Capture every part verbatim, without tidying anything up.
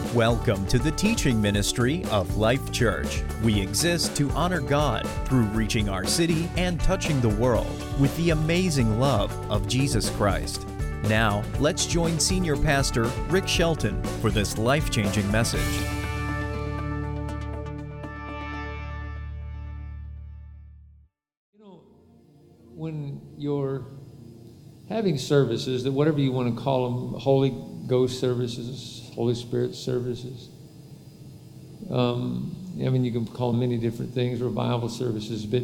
Welcome to the teaching ministry of Life Church. We exist to honor God through reaching our city and touching the world with the amazing love of Jesus Christ. Now, let's join Senior Pastor Rick Shelton for this life-changing message. You know, when you're having services, that whatever you want to call them, Holy Ghost services, Holy Spirit services, um, I mean, you can call them many different things, revival services, but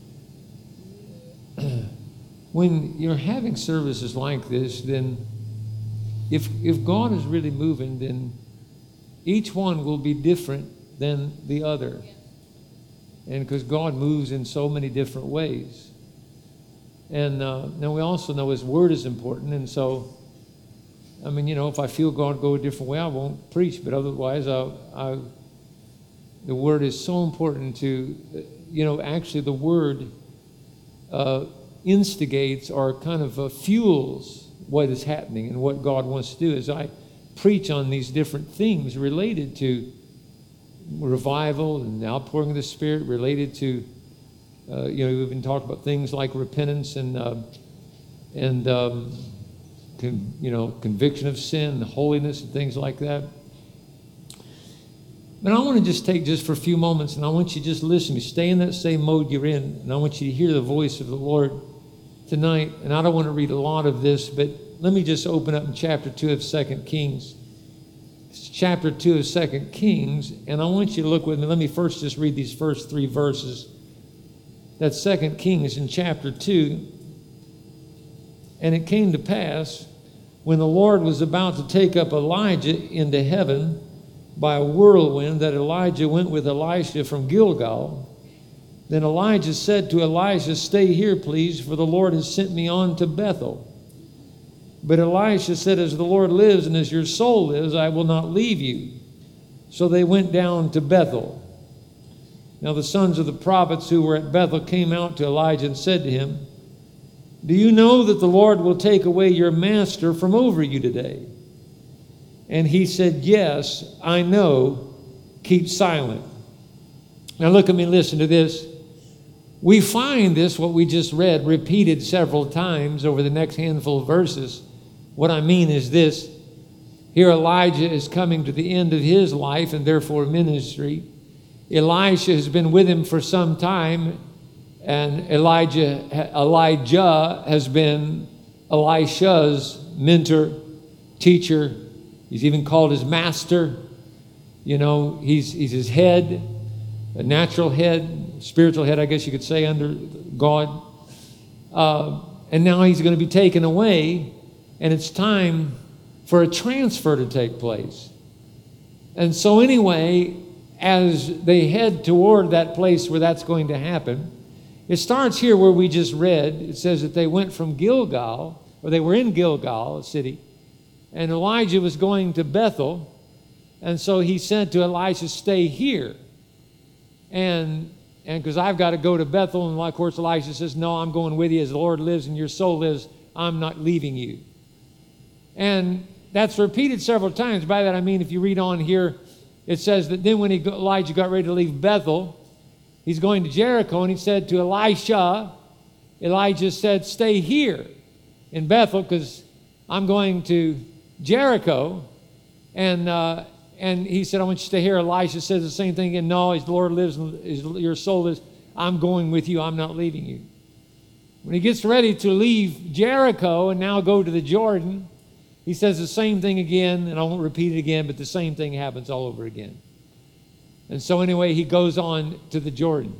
when you're having services like this, then if if God is really moving, then each one will be different than the other. And because God moves in so many different ways. And uh, now we also know His Word is important, and so, I mean, you know, if I feel God go a different way, I won't preach, but otherwise, I, I, the Word is so important to, you know, actually the Word uh, instigates or kind of uh, fuels what is happening and what God wants to do. As I preach on these different things related to revival and the outpouring of the Spirit, related to, uh, you know, we've been talking about things like repentance and, uh, and um, con, you know, conviction of sin, holiness, and things like that. But I want to just take just for a few moments, and I want you to just listen. You stay in that same mode you're in, and I want you to hear the voice of the Lord tonight. And I don't want to read a lot of this, but let me just open up in chapter two of Second Kings. It's chapter two of Second Kings, and I want you to look with me. Let me first just read these first three verses. That's Second Kings in chapter two. And it came to pass, when the Lord was about to take up Elijah into heaven by a whirlwind, that Elijah went with Elisha from Gilgal. Then Elijah said to Elisha, "Stay here, please, for the Lord has sent me on to Bethel." But Elisha said, "As the Lord lives and as your soul lives, I will not leave you." So they went down to Bethel. Now the sons of the prophets who were at Bethel came out to Elijah and said to him, "Do you know that the Lord will take away your master from over you today?" And he said, "Yes, I know. Keep silent." Now look at me, listen to this. We find this, what we just read, repeated several times over the next handful of verses. What I mean is this. Here Elijah is coming to the end of his life and therefore ministry. Elisha has been with him for some time, and Elijah, Elijah has been Elisha's mentor, teacher. He's even called his master. You know, he's, he's his head, a natural head, spiritual head, I guess you could say, under God. Uh, and now he's going to be taken away, and it's time for a transfer to take place. And so anyway, as they head toward that place where that's going to happen, it starts here where we just read. It says that they went from Gilgal, or they were in Gilgal, a city, and Elijah was going to Bethel. And so he said to Elisha, "Stay here." And and because I've got to go to Bethel, and of course Elisha says, "No, I'm going with you. As the Lord lives and your soul lives, I'm not leaving you." And that's repeated several times. By that I mean, if you read on here, it says that then when he, Elijah got ready to leave Bethel, he's going to Jericho, and he said to Elisha, Elijah said, "Stay here in Bethel, because I'm going to Jericho." And uh, and he said, "I want you to stay here." Elisha says the same thing again. "No, as the Lord lives and as your soul lives, I'm going with you. I'm not leaving you." When he gets ready to leave Jericho and now go to the Jordan, he says the same thing again, and I won't repeat it again, but the same thing happens all over again. And so anyway, he goes on to the Jordan.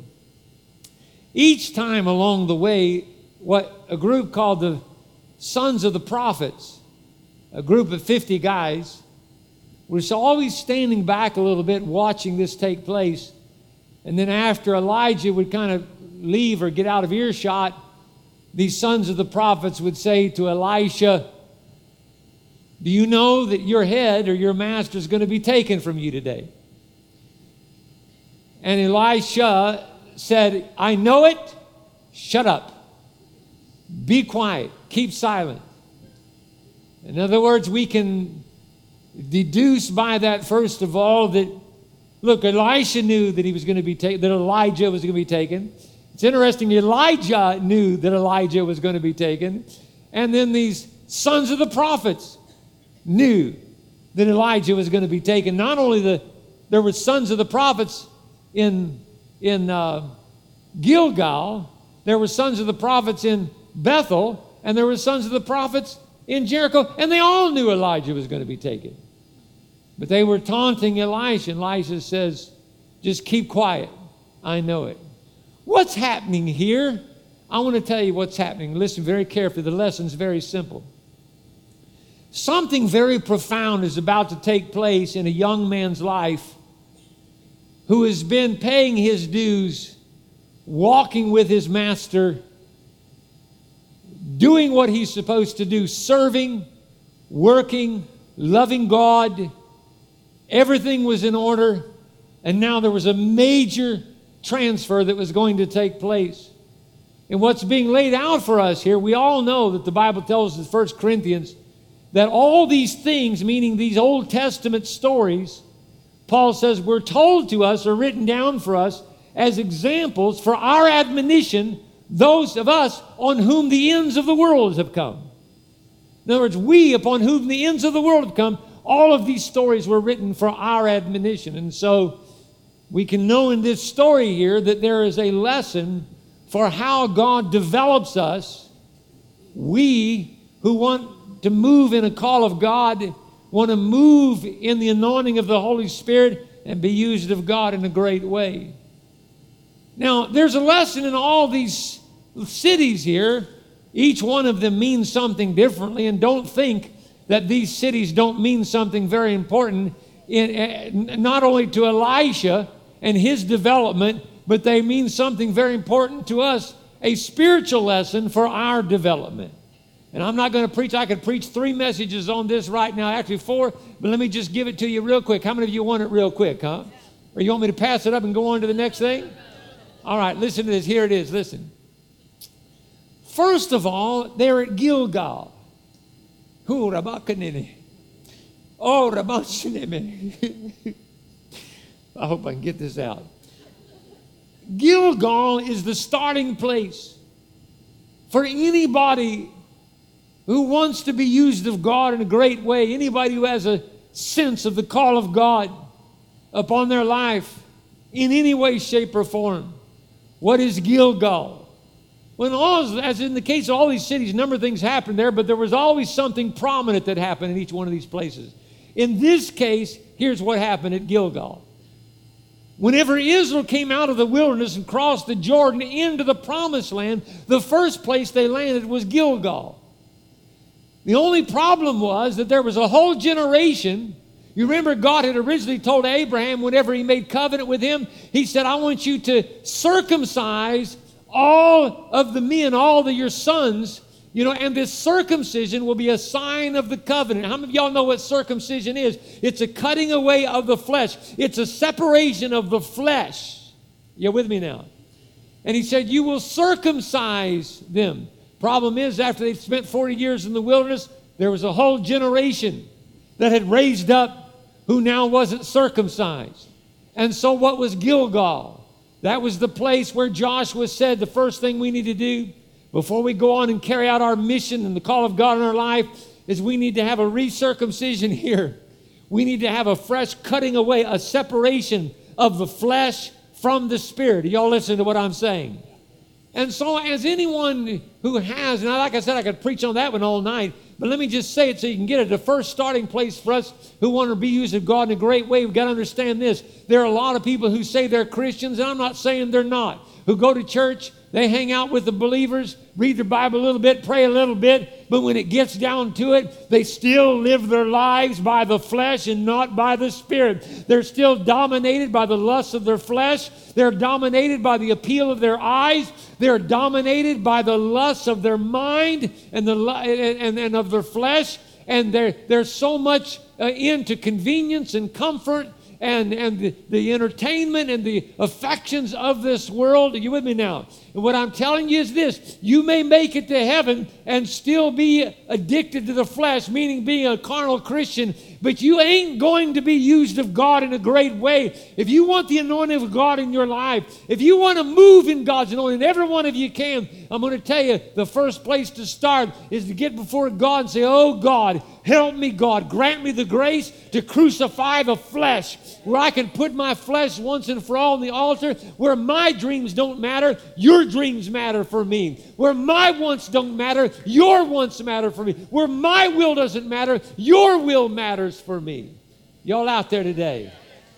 Each time along the way, what a group called the Sons of the Prophets, a group of fifty guys, was always standing back a little bit watching this take place. And then after Elijah would kind of leave or get out of earshot, these sons of the prophets would say to Elisha, "Do you know that your head or your master is going to be taken from you today?" And Elisha said, "I know it. Shut up. Be quiet. Keep silent." In other words, we can deduce by that, first of all, that, look, Elisha knew that he was going to be taken, that Elijah was going to be taken. It's interesting, Elijah knew that Elijah was going to be taken. And then these sons of the prophets knew that Elijah was going to be taken. Not only the, there were sons of the prophets in, in uh, Gilgal, there were sons of the prophets in Bethel, and there were sons of the prophets in Jericho, and they all knew Elijah was going to be taken. But they were taunting Elisha, and Elisha says, just keep quiet. I know it. What's happening here? I want to tell you what's happening. Listen very carefully. The lesson's very simple. Something very profound is about to take place in a young man's life who has been paying his dues, walking with his master, doing what he's supposed to do, serving, working, loving God. Everything was in order, and now there was a major transfer that was going to take place. And what's being laid out for us here, we all know that the Bible tells us in First Corinthians that all these things, meaning these Old Testament stories, Paul says were told to us or written down for us as examples for our admonition, those of us on whom the ends of the world have come. In other words, we upon whom the ends of the world have come, all of these stories were written for our admonition. And so we can know in this story here that there is a lesson for how God develops us. We who want to move in a call of God, want to move in the anointing of the Holy Spirit and be used of God in a great way. Now, there's a lesson in all these cities here. Each one of them means something differently, and don't think that these cities don't mean something very important, in, uh, not only to Elisha and his development, but they mean something very important to us, a spiritual lesson for our development. And I'm not going to preach. I could preach three messages on this right now, actually four, but let me just give it to you real quick. How many of you want it real quick, huh? Or you want me to pass it up and go on to the next thing? All right, listen to this. Here it is. Listen. First of all, they're at Gilgal. Oh, Rabakanini. Oh, Rabakanini. I hope I can get this out. Gilgal is the starting place for anybody who wants to be used of God in a great way, anybody who has a sense of the call of God upon their life in any way, shape, or form. What is Gilgal? When all, as in the case of all these cities, a number of things happened there, but there was always something prominent that happened in each one of these places. In this case, here's what happened at Gilgal. Whenever Israel came out of the wilderness and crossed the Jordan into the promised land, the first place they landed was Gilgal. The only problem was that there was a whole generation. You remember God had originally told Abraham whenever he made covenant with him, he said, I want you to circumcise all of the men, all of your sons, you know, and this circumcision will be a sign of the covenant. How many of y'all know what circumcision is? It's a cutting away of the flesh. It's a separation of the flesh. You with me now? And he said, you will circumcise them. Problem is, after they've spent forty years in the wilderness, there was a whole generation that had raised up who now wasn't circumcised. And so what was Gilgal? That was the place where Joshua said the first thing we need to do before we go on and carry out our mission and the call of God in our life is we need to have a recircumcision here. We need to have a fresh cutting away, a separation of the flesh from the spirit. Y'all listen to what I'm saying. And so as anyone who has, and like I said, I could preach on that one all night, but let me just say it so you can get it. The first starting place for us who want to be used of God in a great way, we've got to understand this. There are a lot of people who say they're Christians, and I'm not saying they're not, who go to church, they hang out with the believers, read their Bible a little bit, pray a little bit, but when it gets down to it, they still live their lives by the flesh and not by the Spirit. They're still dominated by the lusts of their flesh. They're dominated by the appeal of their eyes. They're dominated by the lusts of their mind and the and, and of their flesh. And they're, they're so much uh, into convenience and comfort and, and the, the entertainment and the affections of this world. Are you with me now? And what I'm telling you is this. You may make it to heaven and still be addicted to the flesh, meaning being a carnal Christian but you ain't going to be used of God in a great way. If you want the anointing of God in your life, if you want to move in God's anointing, every one of you can, I'm going to tell you, the first place to start is to get before God and say, oh God, help me, God. Grant me the grace to crucify the flesh, where I can put my flesh once and for all on the altar, where my dreams don't matter, your dreams matter for me. Where my wants don't matter, your wants matter for me. Where my will doesn't matter, your will matters for me. Y'all out there today?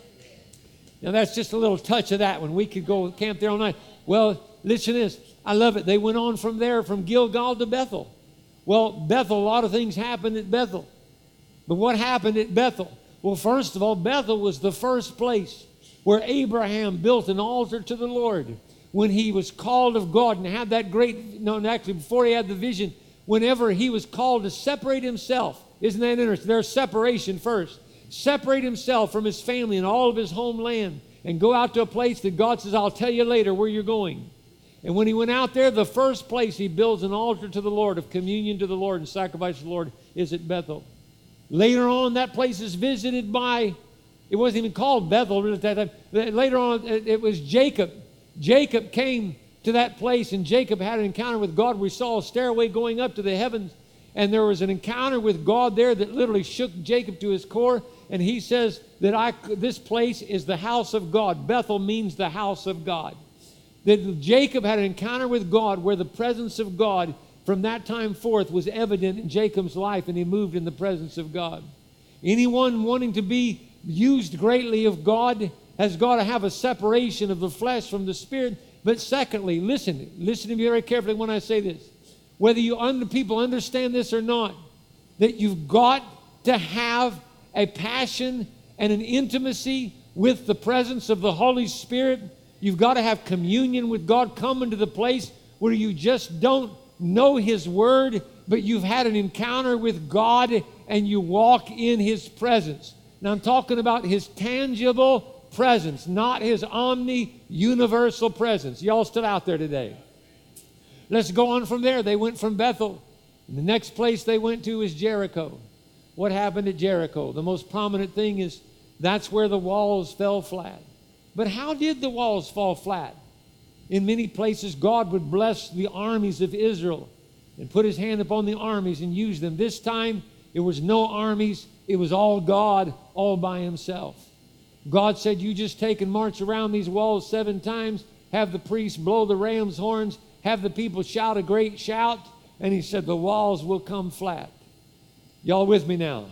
Now that's just a little touch of that one. We could go camp there all night. Well, listen to this. I love it. They went on from there, from Gilgal to Bethel. Well, Bethel, a lot of things happened at Bethel. But what happened at Bethel? Well, first of all, Bethel was the first place where Abraham built an altar to the Lord when he was called of God and had that great, no, actually before he had the vision, whenever he was called to separate himself. Isn't that interesting? There's separation first. Separate himself from his family and all of his homeland and go out to a place that God says, I'll tell you later where you're going. And when he went out there, the first place he builds an altar to the Lord, of communion to the Lord and sacrifice to the Lord, is at Bethel. Later on, that place is visited by, it wasn't even called Bethel at that time. Later on, it was Jacob. Jacob came to that place, and Jacob had an encounter with God. We saw a stairway going up to the heavens, and there was an encounter with God there that literally shook Jacob to his core. And he says that I, this place is the house of God. Bethel means the house of God. That Jacob had an encounter with God where the presence of God from that time forth was evident in Jacob's life, and he moved in the presence of God. Anyone wanting to be used greatly of God has got to have a separation of the flesh from the spirit. But secondly, listen, listen to me very carefully when I say this. Whether you under, people understand this or not, that you've got to have a passion and an intimacy with the presence of the Holy Spirit. You've got to have communion with God. Come into the place where you just don't know His Word, but you've had an encounter with God and you walk in His presence. Now I'm talking about His tangible presence, not His omni-universal presence. Y'all still out there today? Let's go on from there. They went from Bethel. And the next place they went to is Jericho. What happened at Jericho? The most prominent thing is that's where the walls fell flat. But how did the walls fall flat? In many places, God would bless the armies of Israel and put His hand upon the armies and use them. This time, it was no armies. It was all God, all by Himself. God said, you just take and march around these walls seven times, have the priests blow the ram's horns, have the people shout a great shout, and He said, the walls will come flat. Y'all with me now?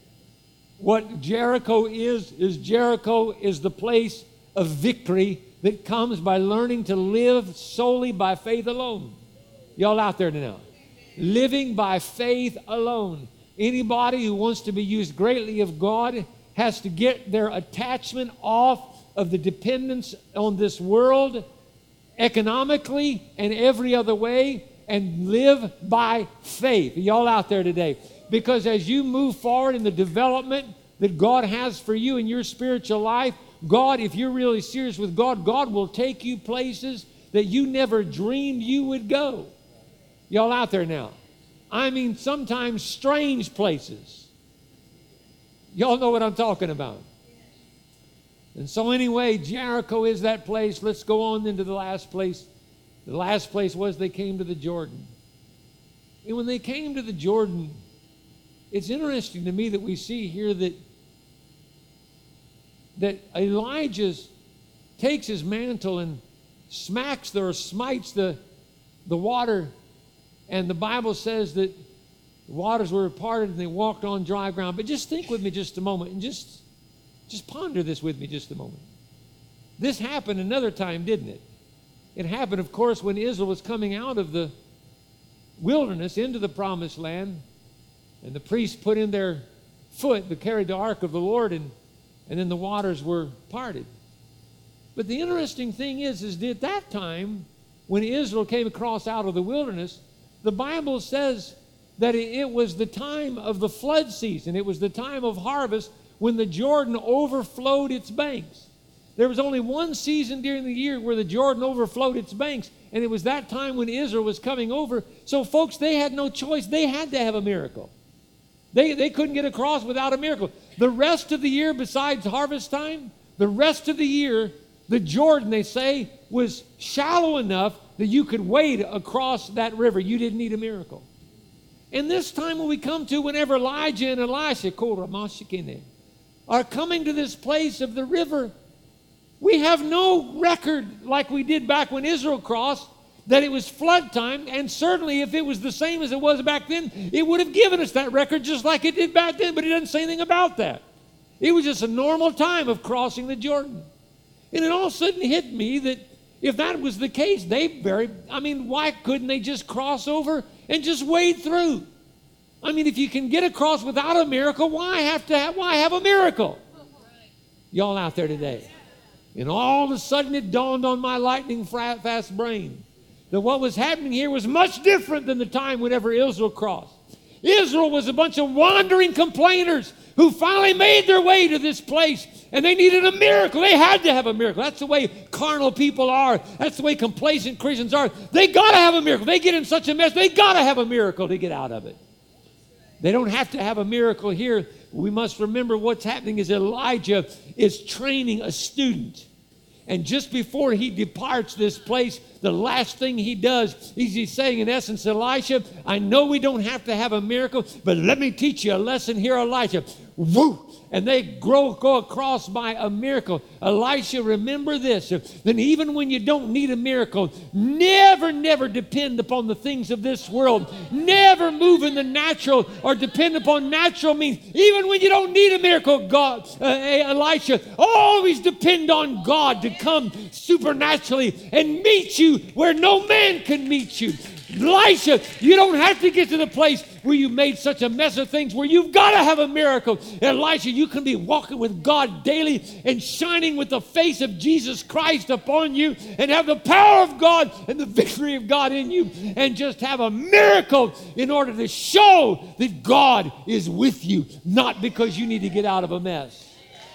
What Jericho is, is Jericho is the place of victory that comes by learning to live solely by faith alone. Y'all out there now? Living by faith alone. Anybody who wants to be used greatly of God has to get their attachment off of the dependence on this world, economically and every other way, and live by faith. Y'all out there today? Because as you move forward in the development that God has for you in your spiritual life, God, if you're really serious with God, God will take you places that you never dreamed you would go. Y'all out there now? I mean, sometimes strange places. Y'all know what I'm talking about. And so anyway, Jericho is that place. Let's go on into the last place. The last place was they came to the Jordan. And when they came to the Jordan, it's interesting to me that we see here that that Elijah takes his mantle and smacks the, or smites the, the water, and the Bible says that the waters were parted and they walked on dry ground. But just think with me just a moment, and just, just ponder this with me just a moment. This happened another time, didn't it? It happened, of course, when Israel was coming out of the wilderness into the promised land, and the priests put in their foot that carried the ark of the Lord, and And then the waters were parted. But the interesting thing is, is that at that time, when Israel came across out of the wilderness, the Bible says that it was the time of the flood season. It was the time of harvest when the Jordan overflowed its banks. There was only one season during the year where the Jordan overflowed its banks, and it was that time when Israel was coming over. So, folks, they had no choice. They had to have a miracle. They, they couldn't get across without a miracle. The rest of the year, besides harvest time, the rest of the year, the Jordan, they say, was shallow enough that you could wade across that river. You didn't need a miracle. And this time when we come to, whenever Elijah and Elisha are coming to this place of the river, we have no record like we did back when Israel crossed, that it was flood time, and certainly if it was the same as it was back then, it would have given us that record just like it did back then, but it doesn't say anything about that. It was just a normal time of crossing the Jordan. And it all of a sudden hit me that if that was the case, they very, I mean, why couldn't they just cross over and just wade through? I mean, if you can get across without a miracle, why have to have, why have a miracle? Y'all out there today. And all of a sudden it dawned on my lightning fast brain that what was happening here was much different than the time whenever Israel crossed. Israel was a bunch of wandering complainers who finally made their way to this place, and they needed a miracle. They had to have a miracle. That's the way carnal people are. That's the way complacent Christians are. They got to have a miracle. They get in such a mess, they got to have a miracle to get out of it. They don't have to have a miracle here. We must remember what's happening is Elijah is training a student. And just before he departs this place, the last thing he does is he's saying, in essence, Elisha, I know we don't have to have a miracle, but let me teach you a lesson here, Elijah. Woo! And they grow, go across by a miracle. Elisha, remember this, that even when you don't need a miracle, never, never depend upon the things of this world. Never move in the natural or depend upon natural means. Even when you don't need a miracle, God, uh, Elisha, always depend on God to come supernaturally and meet you where no man can meet you. Elisha, you don't have to get to the place where you made such a mess of things where you've got to have a miracle. Elisha, you can be walking with God daily and shining with the face of Jesus Christ upon you and have the power of God and the victory of God in you and just have a miracle in order to show that God is with you, not because you need to get out of a mess.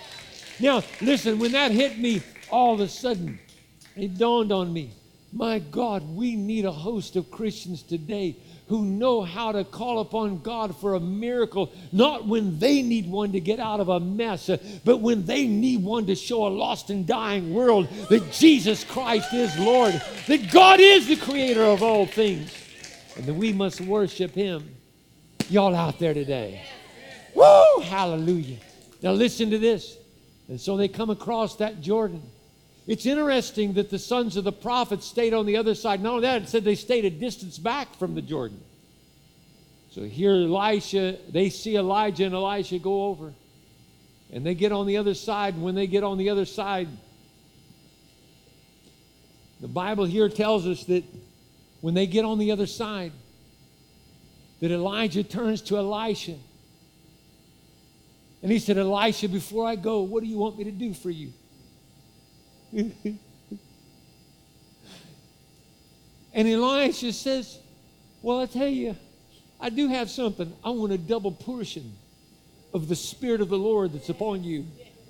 Now, listen, when that hit me, all of a sudden, it dawned on me, my God, we need a host of Christians today who know how to call upon God for a miracle, not when they need one to get out of a mess, but when they need one to show a lost and dying world that Jesus Christ is Lord, that God is the creator of all things, and that we must worship Him. Y'all out there today. Woo! Hallelujah. Now listen to this. And so they come across that Jordan. It's interesting that the sons of the prophets stayed on the other side. Not only that, it said they stayed a distance back from the Jordan. So here Elisha, they see Elijah and Elisha go over. And they get on the other side. And when they get on the other side, the Bible here tells us that when they get on the other side, that Elijah turns to Elisha. And he said, Elisha, before I go, what do you want me to do for you? And Elisha says, well, I tell you, I do have something. I want a double portion of the Spirit of the Lord that's upon you.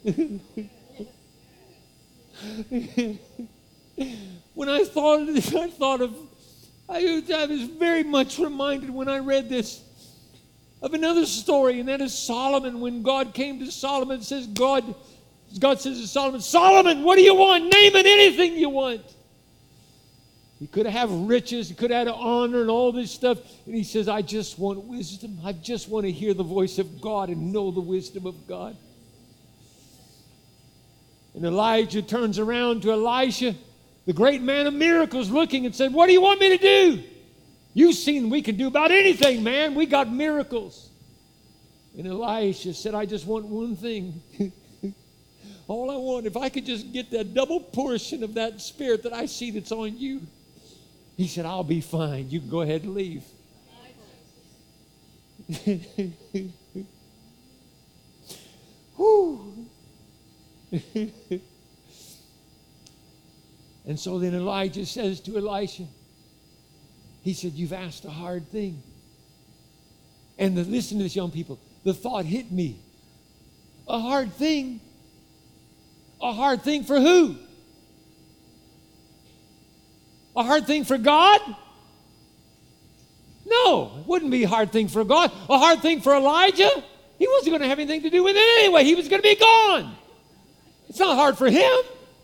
When I thought of this, I thought of, I, I was very much reminded when I read this of another story, and that is Solomon. When God came to Solomon and says, God, God says to Solomon, Solomon, what do you want? Name it, anything you want. He could have riches, he could have honor and all this stuff. And he says, I just want wisdom. I just want to hear the voice of God and know the wisdom of God. And Elijah turns around to Elisha, the great man of miracles, looking and said, what do you want me to do? You've seen we can do about anything, man. We got miracles. And Elisha said, I just want one thing. All I want, if I could just get that double portion of that Spirit that I see that's on you. He said, I'll be fine. You can go ahead and leave. Whew. And so then Elijah says to Elisha, he said, you've asked a hard thing. And the, listen to this, young people. The thought hit me. A hard thing? A hard thing for who? A hard thing for God? No, No, it wouldn't be a hard thing for God. A hard thing for Elijah? He wasn't going to have anything to do with it anyway. He was going to be gone. It's not hard for him.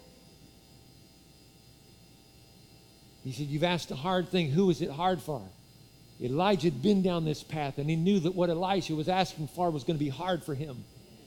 He said, you've asked a hard thing. Who is it hard for? Elijah had been down this path, and he knew that what Elisha was asking for was going to be hard for him.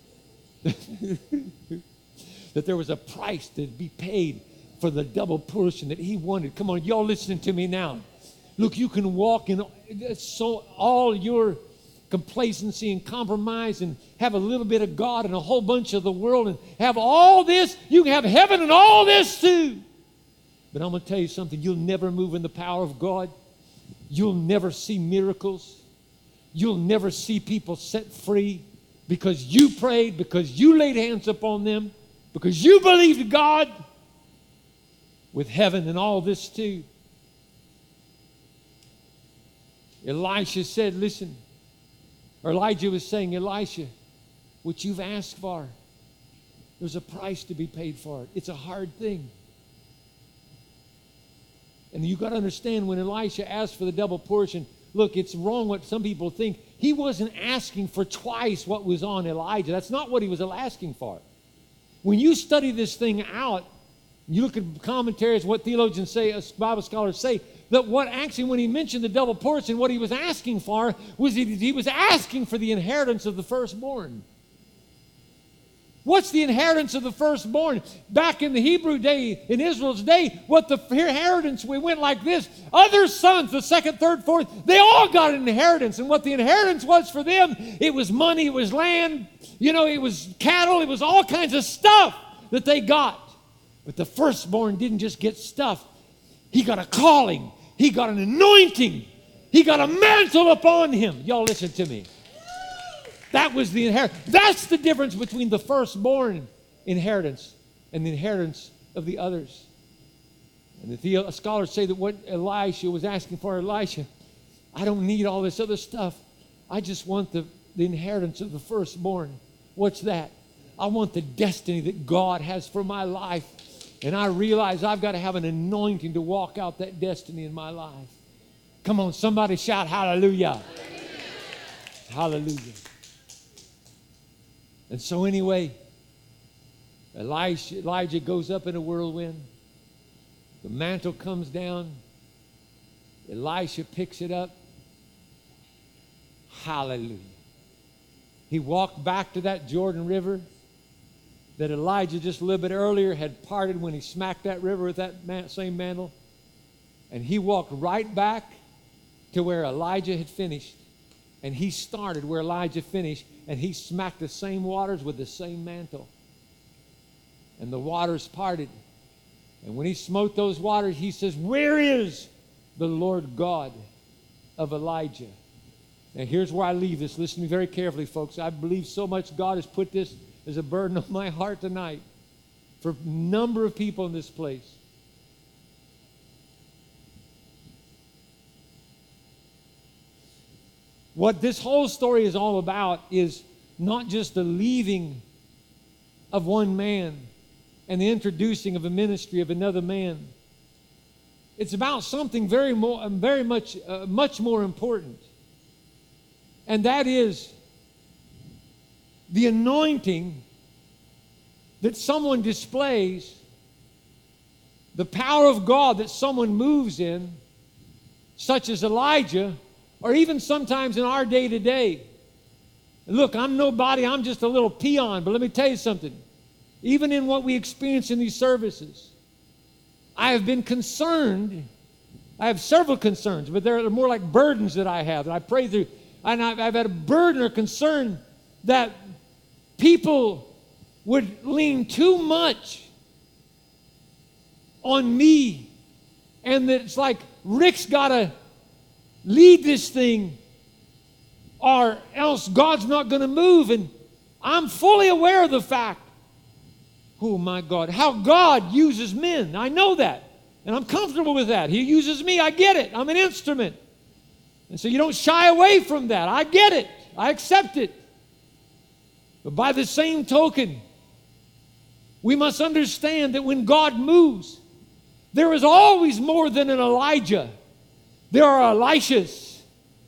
That there was a price to be paid for the double portion that he wanted. Come on, y'all listening to me now. Look, you can walk in so all your complacency and compromise and have a little bit of God and a whole bunch of the world and have all this. You can have heaven and all this too. But I'm going to tell you something. You'll never move in the power of God. You'll never see miracles. You'll never see people set free because you prayed, because you laid hands upon them, because you believed God with heaven and all this too. Elisha said, listen, or Elijah was saying, Elisha, what you've asked for, there's a price to be paid for it. It's a hard thing. And you've got to understand, when Elisha asked for the double portion, look, it's wrong what some people think. He wasn't asking for twice what was on Elijah. That's not what he was asking for. When you study this thing out, you look at commentaries, what theologians say, Bible scholars say, that what actually, when he mentioned the double portion, what he was asking for was he, he was asking for the inheritance of the firstborn. What's the inheritance of the firstborn? Back in the Hebrew day, in Israel's day, what the inheritance, we went like this. Other sons, the second, third, fourth, they all got an inheritance. And what the inheritance was for them, it was money, it was land, you know, it was cattle, it was all kinds of stuff that they got. But the firstborn didn't just get stuff. He got a calling. He got an anointing. He got a mantle upon him. Y'all listen to me. That was the inheritance. That's the difference between the firstborn inheritance and the inheritance of the others. And the theo- scholars say that what Elisha was asking for, Elisha, I don't need all this other stuff. I just want the, the inheritance of the firstborn. What's that? I want the destiny that God has for my life. And I realize I've got to have an anointing to walk out that destiny in my life. Come on, somebody shout hallelujah. Hallelujah. And so anyway, Elisha, Elijah goes up in a whirlwind. The mantle comes down. Elisha picks it up. Hallelujah. He walked back to that Jordan River that Elijah just a little bit earlier had parted when he smacked that river with that man, same mantle. And he walked right back to where Elijah had finished. And he started where Elijah finished, and he smacked the same waters with the same mantle. And the waters parted. And when he smote those waters, he says, where is the Lord God of Elijah? Now here's where I leave this. Listen to me very carefully, folks. I believe so much God has put this as a burden on my heart tonight for a number of people in this place. What this whole story is all about is not just the leaving of one man and the introducing of a ministry of another man. It's about something very more, very much, uh, much more important. And that is the anointing that someone displays, the power of God that someone moves in, such as Elijah, or even sometimes in our day to day. Look, I'm nobody, I'm just a little peon, but let me tell you something. Even in what we experience in these services, I have been concerned. I have several concerns, but they're more like burdens that I have, that I pray through. And I've, I've had a burden or concern that people would lean too much on me, and that it's like Rick's got to lead this thing or else God's not going to move. And I'm fully aware of the fact, oh my God, how God uses men. I know that. And I'm comfortable with that. He uses me. I get it. I'm an instrument. And so you don't shy away from that. I get it. I accept it. But by the same token, we must understand that when God moves, there is always more than an Elijah. There are Elishas.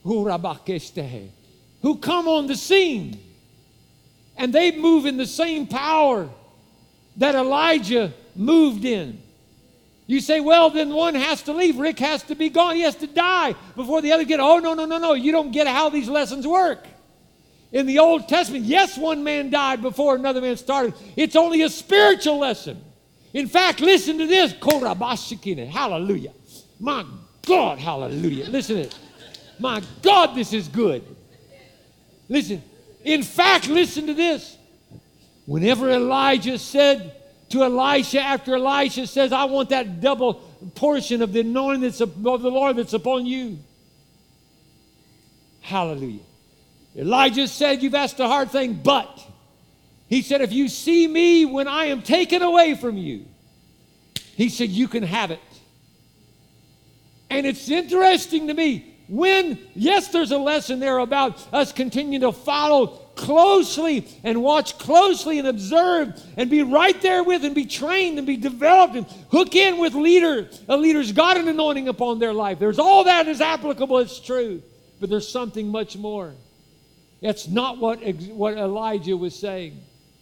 who come on the scene. And they move in the same power that Elijah moved in. You say, well, then one has to leave. Rick has to be gone. He has to die before the other get. Oh, no, no, no, no. You don't get how these lessons work. In the Old Testament, yes, one man died before another man started. It's only a spiritual lesson. In fact, listen to this. Hallelujah. My God, hallelujah. Listen to it. My God, this is good. Listen. In fact, listen to this. Whenever Elijah said to Elisha, after Elisha says, I want that double portion of the anointing that's of the Lord that's upon you. Hallelujah. Elijah said, you've asked a hard thing, but he said, if you see me when I am taken away from you, he said, you can have it. And it's interesting to me, when, yes, there's a lesson there about us continuing to follow closely and watch closely and observe and be right there with and be trained and be developed and hook in with leader, a leader's got an anointing upon their life. There's all that is applicable, it's true. But there's something much more. That's not what, what Elijah was saying.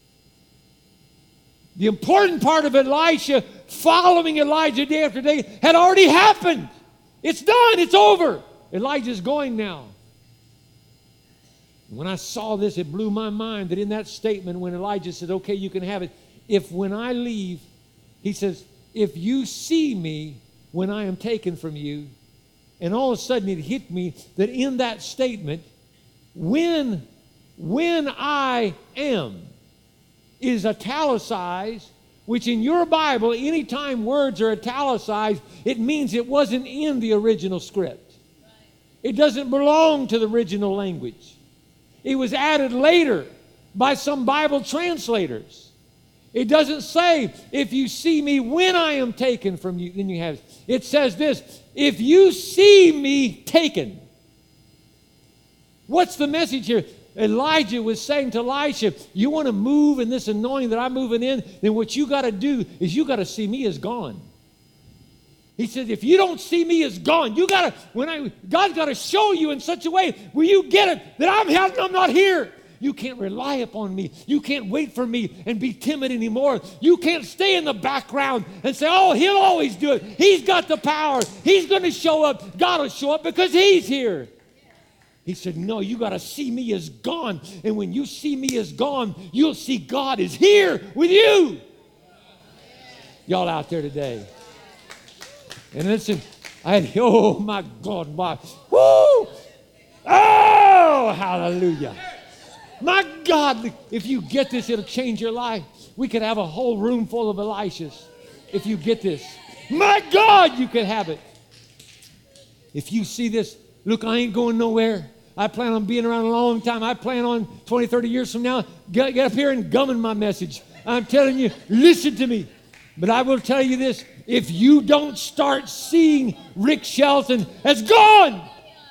The important part of Elisha following Elijah day after day had already happened. It's done. It's over. Elijah's going now. When I saw this, it blew my mind that in that statement when Elijah said, okay, you can have it. If when I leave, he says, if you see me when I am taken from you, and all of a sudden it hit me that in that statement, when, when I am is italicized, which in your Bible, anytime words are italicized, it means it wasn't in the original script. It doesn't belong to the original language. It was added later by some Bible translators. It doesn't say, if you see me when I am taken from you, then you have it. It says this, if you see me taken. What's the message here? Elijah was saying to Elisha, you want to move in this anointing that I'm moving in, then what you got to do is you got to see me as gone. He said, if you don't see me as gone, you got to, when I, God's got to show you in such a way where you get it that I'm, I'm not here. You can't rely upon me. You can't wait for me and be timid anymore. You can't stay in the background and say, oh, he'll always do it. He's got the power. He's going to show up. God will show up because he's here. He said, no, you got to see me as gone. And when you see me as gone, you'll see God is here with you. Y'all out there today. And listen, I had, oh my God, my, woo! Oh, hallelujah. My God, if you get this, it'll change your life. We could have a whole room full of Elishas if you get this. My God, you could have it. If you see this, look, I ain't going nowhere. I plan on being around a long time. I plan on twenty, thirty years from now, get, get up here and gumming my message. I'm telling you, listen to me. But I will tell you this, if you don't start seeing Rick Shelton as gone,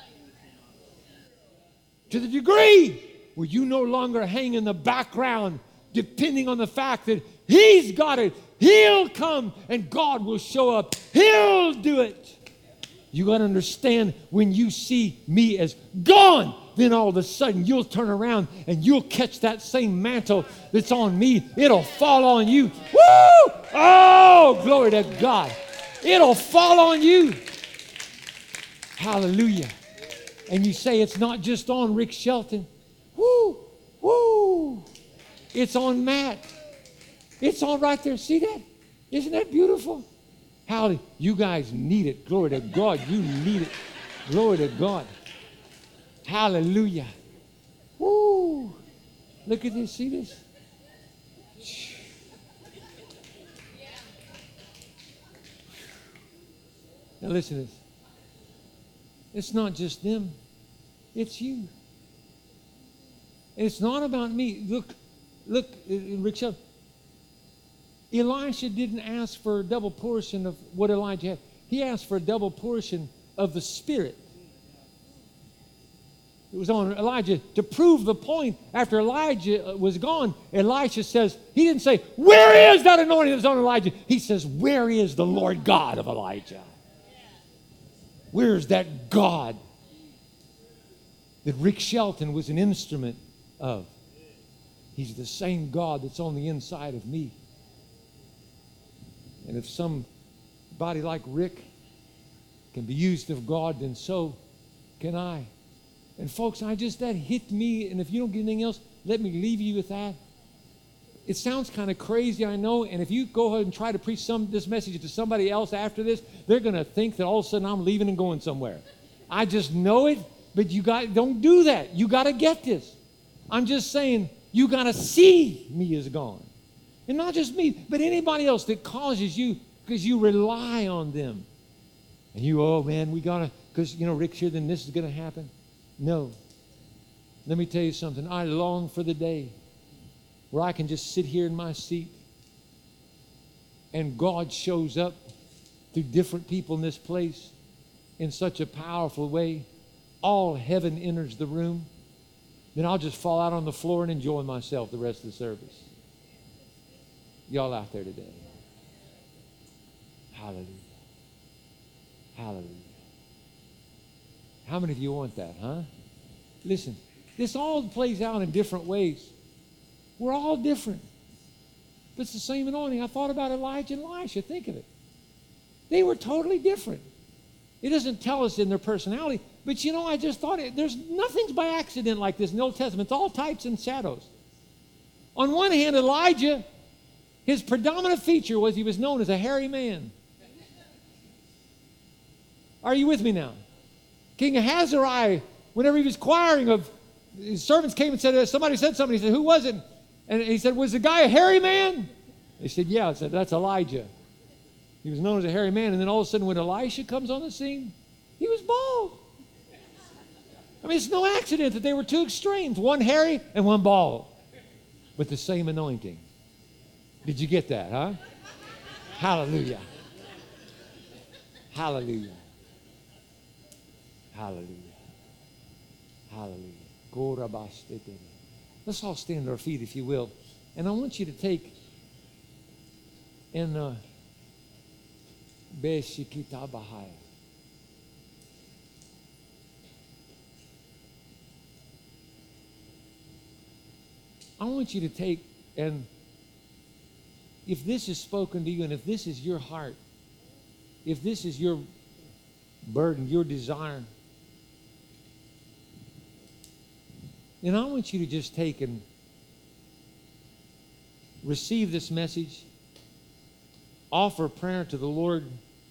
to the degree where you no longer hang in the background, depending on the fact that he's got it, he'll come and God will show up. He'll do it. You got to understand, when you see me as gone, then all of a sudden you'll turn around and you'll catch that same mantle that's on me. It'll fall on you. Woo! Oh, glory to God. It'll fall on you. Hallelujah. And you say it's not just on Rick Shelton. Woo! Woo! It's on Matt. It's on right there. See that? Isn't that beautiful? Hallelujah. You guys need it. Glory to God. You need it. Glory to God. Hallelujah. Woo. Look at this. See this? Now listen to this. It's not just them. It's you. And it's not about me. Look, look, Richard. Elisha didn't ask for a double portion of what Elijah had. He asked for a double portion of the Spirit. It was on Elijah to prove the point. After Elijah was gone, Elisha says, he didn't say, where is that anointing that was on Elijah? He says, where is the Lord God of Elijah? Where's that God? that Rick Shelton was an instrument of. He's the same God that's on the inside of me. And if somebody like Rick can be used of God, then so can I. And folks, I just, that hit me, and if you don't get anything else, let me leave you with that. It sounds kind of crazy, I know, and if you go ahead and try to preach some this message to somebody else after this, they're going to think that all of a sudden I'm leaving and going somewhere. I just know it, but you got don't do that. You got to get this. I'm just saying, you got to see me as gone. And not just me, but anybody else that causes you, because you rely on them. And you, oh man, we got to, because, you know, Rick's here, then this is going to happen. No. Let me tell you something. I long for the day where I can just sit here in my seat and God shows up through different people in this place in such a powerful way. All heaven enters the room. Then I'll just fall out on the floor and enjoy myself the rest of the service. Y'all out there today. Hallelujah. Hallelujah. How many of you want that, huh? Listen, this all plays out in different ways. We're all different. But it's the same anointing. I thought about Elijah and Elisha. Think of it. They were totally different. It doesn't tell us in their personality. But you know, I just thought it, there's nothing's by accident like this in the Old Testament. It's all types and shadows. On one hand, Elijah, his predominant feature was he was known as a hairy man. Are you with me now? King Ahasuerus, whenever he was inquiring of, his servants came and said, somebody said something. He said, who was it? And he said, was the guy a hairy man? They said, yeah. I said, that's Elijah. He was known as a hairy man. And then all of a sudden when Elisha comes on the scene, he was bald. I mean, it's no accident that they were two extremes, one hairy and one bald, but the same anointing. Did you get that, huh? Hallelujah. Hallelujah. Hallelujah. Hallelujah. Let's all stand to our feet, if you will. And I want you to take and uh, Beshikita Bahaya. I want you to take, and if this is spoken to you, and if this is your heart, if this is your burden, your desire, then I want you to just take and receive this message, offer prayer to the Lord,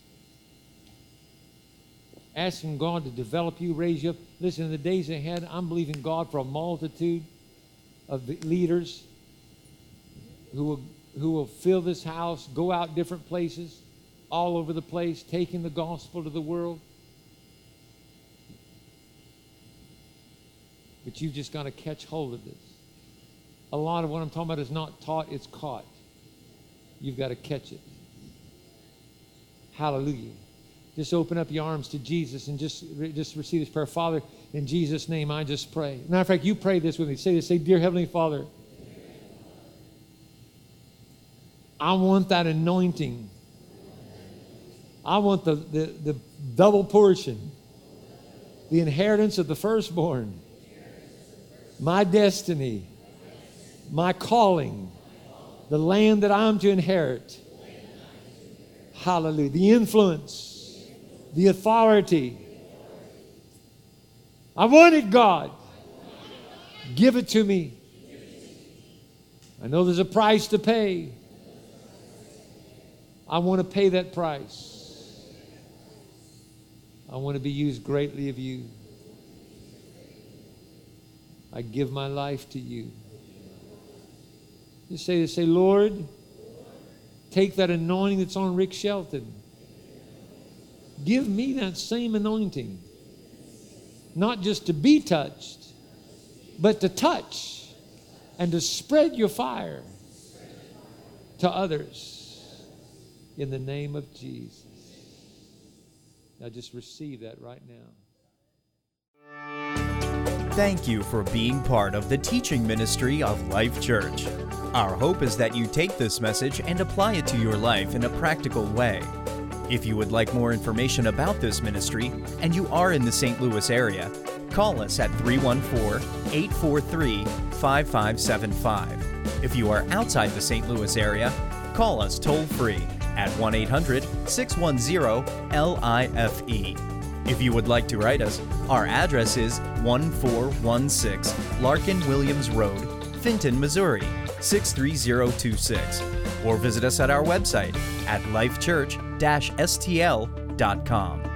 asking God to develop you, raise you up. Listen, in the days ahead, I'm believing God for a multitude of leaders who will, who will fill this house, go out different places, all over the place, taking the gospel to the world. But you've just got to catch hold of this. A lot of what I'm talking about is not taught, it's caught. You've got to catch it. Hallelujah. Just open up your arms to Jesus and just, just receive this prayer. Father, in Jesus' name, I just pray. Matter of fact, you pray this with me. Say this. Say, dear Heavenly Father, I want that anointing. I want the, the, the double portion, the inheritance of the firstborn, my destiny, my calling, the land that I'm to inherit. Hallelujah. The influence, the authority. I want it, God. Give it to me. I know there's a price to pay. I want to pay that price. I want to be used greatly of you. I give my life to you. Just say this, say, Lord, take that anointing that's on Rick Shelton. Give me that same anointing. Not just to be touched, but to touch and to spread your fire to others in the name of Jesus. Now just receive that right now. Thank you for being part of the teaching ministry of Life Church. Our hope is that you take this message and apply it to your life in a practical way. If you would like more information about this ministry and you are in the Saint Louis area, call us at three one four, eight four three, five five seven five. If you are outside the Saint Louis area, call us toll-free at one eight hundred, six one zero, L I F E. If you would like to write us, our address is one four one six Larkin Williams Road, Fenton, Missouri, six three zero two six, or visit us at our website at life church dash s t l dot com.